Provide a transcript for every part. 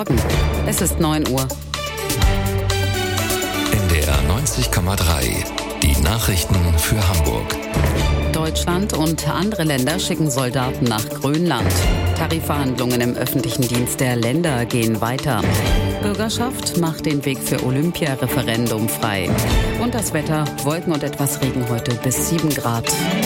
Es ist 9 Uhr. NDR 90,3. Die Nachrichten für Hamburg. Deutschland und andere Länder schicken Soldaten nach Grönland. Tarifverhandlungen im öffentlichen Dienst der Länder gehen weiter. Bürgerschaft macht den Weg für Olympia-Referendum frei. Und das Wetter, Wolken und etwas Regen heute bis 7 Grad.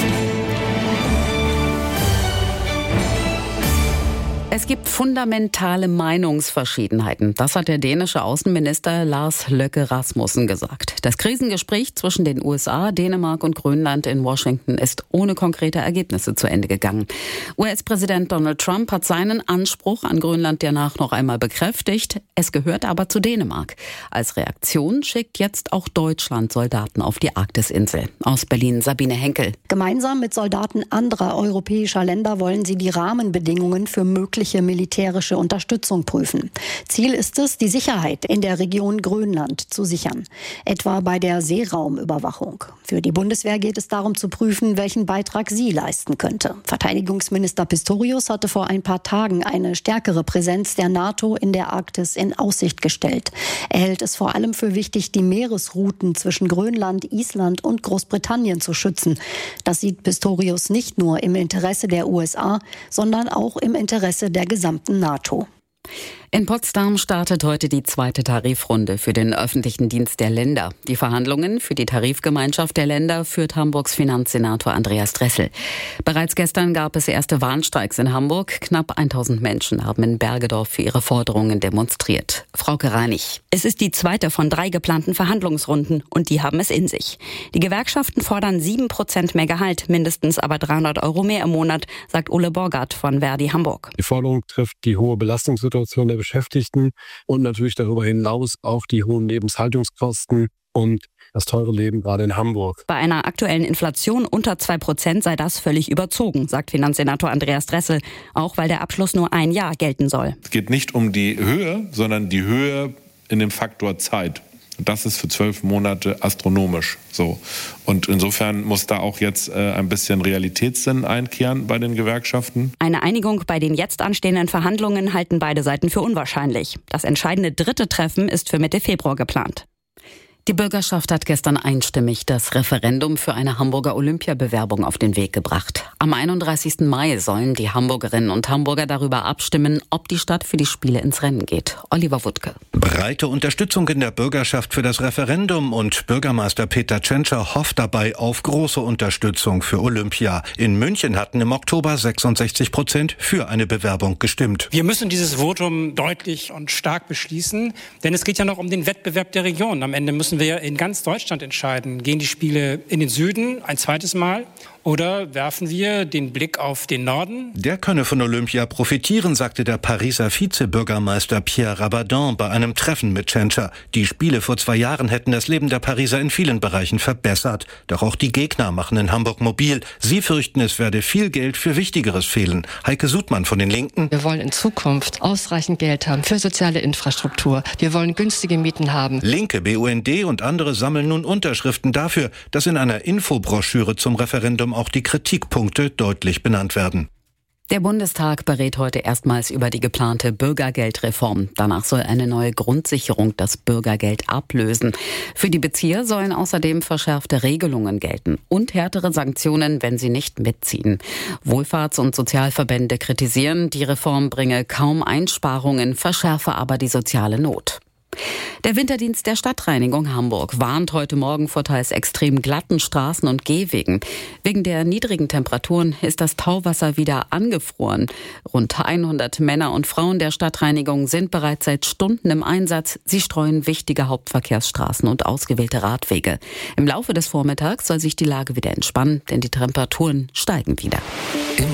Es gibt fundamentale Meinungsverschiedenheiten. Das hat der dänische Außenminister Lars Løkke Rasmussen gesagt. Das Krisengespräch zwischen den USA, Dänemark und Grönland in Washington ist ohne konkrete Ergebnisse zu Ende gegangen. US-Präsident Donald Trump hat seinen Anspruch an Grönland danach noch einmal bekräftigt. Es gehört aber zu Dänemark. Als Reaktion schickt jetzt auch Deutschland Soldaten auf die Arktisinsel. Aus Berlin Sabine Henkel. Gemeinsam mit Soldaten anderer europäischer Länder wollen sie die Rahmenbedingungen für mögliche militärische Unterstützung prüfen. Ziel ist es, die Sicherheit in der Region Grönland zu sichern, etwa bei der Seeraumüberwachung. Für die Bundeswehr geht es darum zu prüfen, welchen Beitrag sie leisten könnte. Verteidigungsminister Pistorius hatte vor ein paar Tagen eine stärkere Präsenz der NATO in der Arktis in Aussicht gestellt. Er hält es vor allem für wichtig, die Meeresrouten zwischen Grönland, Island und Großbritannien zu schützen. Das sieht Pistorius nicht nur im Interesse der USA, sondern auch im Interesse der gesamten NATO. In Potsdam startet heute die zweite Tarifrunde für den öffentlichen Dienst der Länder. Die Verhandlungen für die Tarifgemeinschaft der Länder führt Hamburgs Finanzsenator Andreas Dressel. Bereits gestern gab es erste Warnstreiks in Hamburg. Knapp 1000 Menschen haben in Bergedorf für ihre Forderungen demonstriert. Frauke Reinig. Es ist die zweite von 3 geplanten Verhandlungsrunden und die haben es in sich. Die Gewerkschaften fordern 7% mehr Gehalt, mindestens aber 300 € mehr im Monat, sagt Ole Borgert von Verdi Hamburg. Die Forderung trifft die hohe Belastungssituation der Beschäftigten und natürlich darüber hinaus auch die hohen Lebenshaltungskosten und das teure Leben gerade in Hamburg. Bei einer aktuellen Inflation unter 2% sei das völlig überzogen, sagt Finanzsenator Andreas Dressel, auch weil der Abschluss nur ein Jahr gelten soll. Es geht nicht um die Höhe, sondern die Höhe in dem Faktor Zeit. Das ist für 12 Monate astronomisch so. Und insofern muss da auch jetzt ein bisschen Realitätssinn einkehren bei den Gewerkschaften. Eine Einigung bei den jetzt anstehenden Verhandlungen halten beide Seiten für unwahrscheinlich. Das entscheidende dritte Treffen ist für Mitte Februar geplant. Die Bürgerschaft hat gestern einstimmig das Referendum für eine Hamburger Olympiabewerbung auf den Weg gebracht. Am 31. Mai sollen die Hamburgerinnen und Hamburger darüber abstimmen, ob die Stadt für die Spiele ins Rennen geht. Oliver Wuttke. Breite Unterstützung in der Bürgerschaft für das Referendum und Bürgermeister Peter Tschentscher hofft dabei auf große Unterstützung für Olympia. In München hatten im Oktober 66% für eine Bewerbung gestimmt. Wir müssen dieses Votum deutlich und stark beschließen, denn es geht ja noch um den Wettbewerb der Region. Am Ende müssen wir in ganz Deutschland entscheiden. Gehen die Spiele in den Süden ein zweites Mal oder werfen wir den Blick auf den Norden? Der könne von Olympia profitieren, sagte der Pariser Vizebürgermeister Pierre Rabadin bei einem Treffen mit Tschentscher. Die Spiele vor 2 Jahren hätten das Leben der Pariser in vielen Bereichen verbessert. Doch auch die Gegner machen in Hamburg mobil. Sie fürchten, es werde viel Geld für Wichtigeres fehlen. Heike Sudmann von den Linken. Wir wollen in Zukunft ausreichend Geld haben für soziale Infrastruktur. Wir wollen günstige Mieten haben. Linke, BUND und andere sammeln nun Unterschriften dafür, dass in einer Infobroschüre zum Referendum auch die Kritikpunkte deutlich benannt werden. Der Bundestag berät heute erstmals über die geplante Bürgergeldreform. Danach soll eine neue Grundsicherung das Bürgergeld ablösen. Für die Bezieher sollen außerdem verschärfte Regelungen gelten und härtere Sanktionen, wenn sie nicht mitziehen. Wohlfahrts- und Sozialverbände kritisieren, die Reform bringe kaum Einsparungen, verschärfe aber die soziale Not. Der Winterdienst der Stadtreinigung Hamburg warnt heute Morgen vor teils extrem glatten Straßen und Gehwegen. Wegen der niedrigen Temperaturen ist das Tauwasser wieder angefroren. Rund 100 Männer und Frauen der Stadtreinigung sind bereits seit Stunden im Einsatz. Sie streuen wichtige Hauptverkehrsstraßen und ausgewählte Radwege. Im Laufe des Vormittags soll sich die Lage wieder entspannen, denn die Temperaturen steigen wieder.